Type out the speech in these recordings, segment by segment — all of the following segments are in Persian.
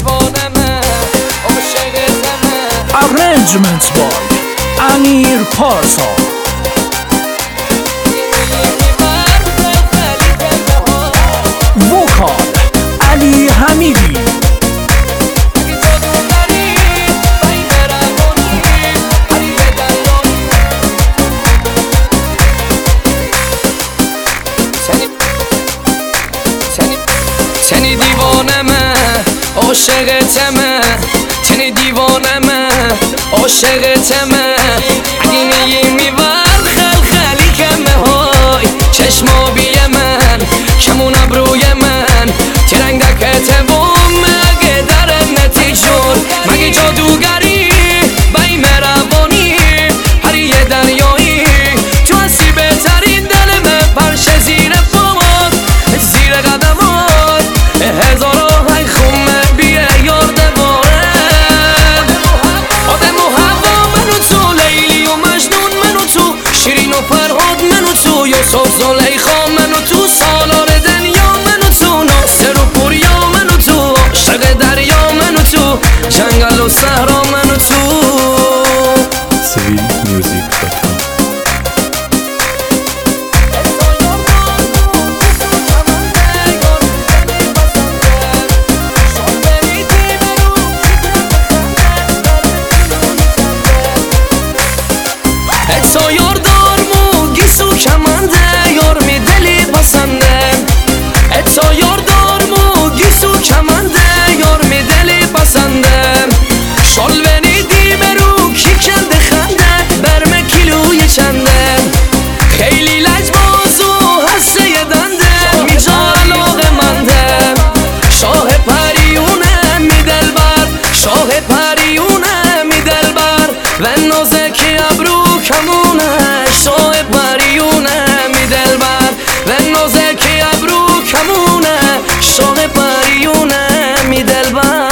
دیوانمه عاشقتمه. Arrangement by امیر پارسا. وکال علی حمیدی. تنی دیوانمه عاشقتمه، تنی دیوانمه عاشقتمه. اگه میگی میبر خلخلی کمه های چشما بیه من کمون ابروی من ترنگ دکته بوم مگه در نتیجون مگه جادوگری بای مروانی هر یه دریایی تو هستی بهترین دلمه پرشه زیر پامات زیر قدمات هزارا های خمه بیه یاد باره. آدم و هوا منو تو لیلی و مجنون منو تو شیرین و فرهاد منو تو یوسف زلیخا منو تو سالار دنیا منو تو ناصر و پوریا منو تو عاشق دریا منو تو جنگل و صحرا منو تو. civilmusic.com تو یار دارمو گیسو کمنده یار می دلی پسنده. تو یار دارمو گیسو کمنده یار می دلی پسنده. شال ونیدی برو کی کنده خنده برم کیلوی چنده. خیلی لجباز و حسه دنده میجا علاقه منده. شاه پریونه می دلبر شاه پریونه می دلبر و نازکی ابرو کمونه. شاه پریونه می دلبر و نازکی ابرو کمونه. شاه پریونه می دلبر.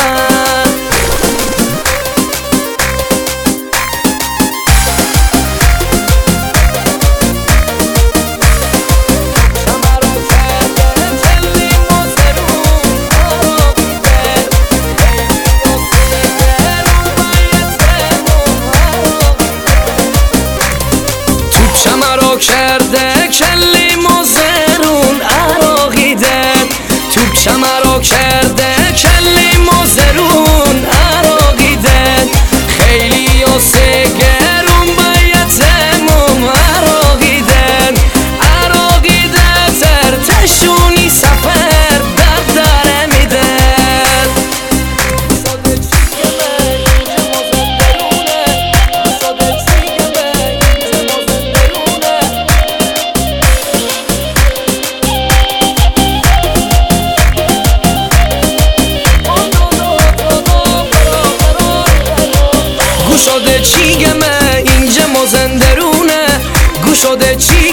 چمرا کرده کلی مزرون عراقیده. توپ چمرا کرده کلی مزرون عراقیده. خیلی و سگرون بایتمون عراقیده. عراقیده ترتشونی سفر در داره میده. گوشاده چیگمه اینجا مازندرونه. گوشاده چی